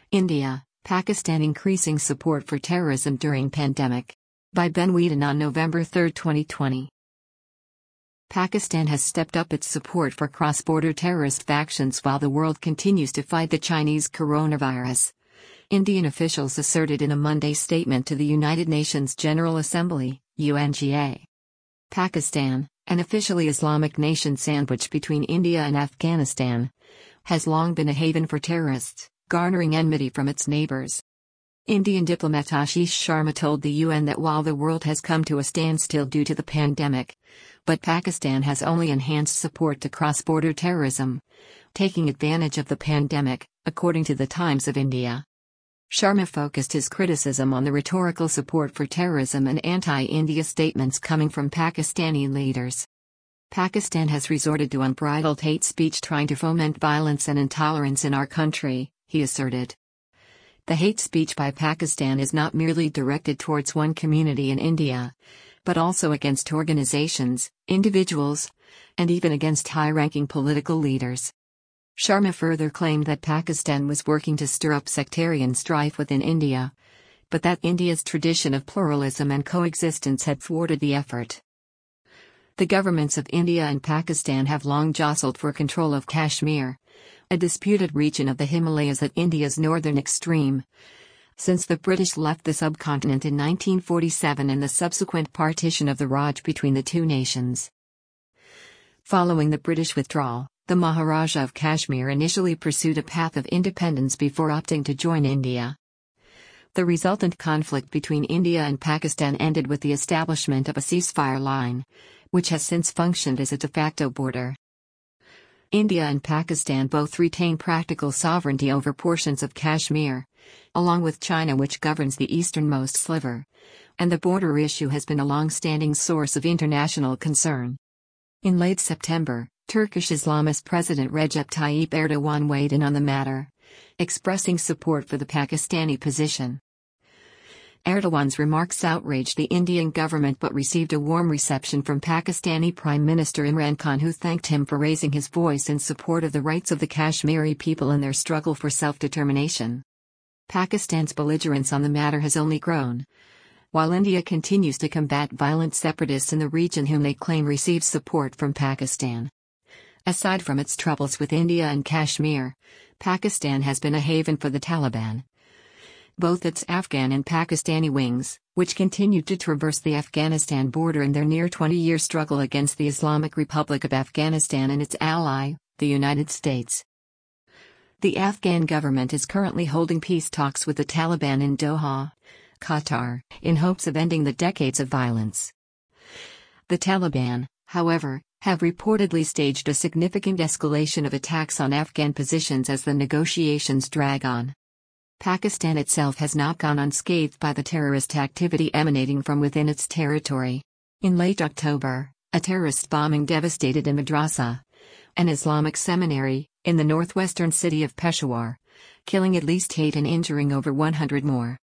India, Pakistan increasing support for terrorism during pandemic. By Ben Wheaton on November 3, 2020. Pakistan has stepped up its support for cross-border terrorist factions while the world continues to fight the Chinese coronavirus. Indian officials asserted in a Monday statement to the United Nations General Assembly, UNGA. Pakistan, an officially Islamic nation sandwiched between India and Afghanistan, has long been a haven for terrorists, garnering enmity from its neighbors. Indian diplomat Ashish Sharma told the UN that while the world has come to a standstill due to the pandemic, but Pakistan has only enhanced support to cross-border terrorism, taking advantage of the pandemic, according to the Times of India. Sharma focused his criticism on the rhetorical support for terrorism and anti-India statements coming from Pakistani leaders. Pakistan has resorted to unbridled hate speech trying to foment violence and intolerance in our country, he asserted. The hate speech by Pakistan is not merely directed towards one community in India, but also against organizations, individuals, and even against high-ranking political leaders. Sharma further claimed that Pakistan was working to stir up sectarian strife within India, but that India's tradition of pluralism and coexistence had thwarted the effort. The governments of India and Pakistan have long jostled for control of Kashmir, a disputed region of the Himalayas at India's northern extreme, since the British left the subcontinent in 1947 and the subsequent partition of the Raj between the two nations. Following the British withdrawal, the Maharaja of Kashmir initially pursued a path of independence before opting to join India. The resultant conflict between India and Pakistan ended with the establishment of a ceasefire line, which has since functioned as a de facto border. India and Pakistan both retain practical sovereignty over portions of Kashmir, along with China, which governs the easternmost sliver, and the border issue has been a long-standing source of international concern. In late September, Turkish Islamist President Recep Tayyip Erdogan weighed in on the matter, expressing support for the Pakistani position. Erdogan's remarks outraged the Indian government but received a warm reception from Pakistani Prime Minister Imran Khan, who thanked him for raising his voice in support of the rights of the Kashmiri people in their struggle for self-determination. Pakistan's belligerence on the matter has only grown, while India continues to combat violent separatists in the region whom they claim receive support from Pakistan. Aside from its troubles with India and Kashmir, Pakistan has been a haven for the Taliban. Both its Afghan and Pakistani wings, which continued to traverse the Afghanistan border in their near 20-year struggle against the Islamic Republic of Afghanistan and its ally, the United States. The Afghan government is currently holding peace talks with the Taliban in Doha, Qatar, in hopes of ending the decades of violence. The Taliban, however, have reportedly staged a significant escalation of attacks on Afghan positions as the negotiations drag on. Pakistan itself has not gone unscathed by the terrorist activity emanating from within its territory. In late October, a terrorist bombing devastated a madrasa, an Islamic seminary, in the northwestern city of Peshawar, killing at least 8 and injuring over 100 more.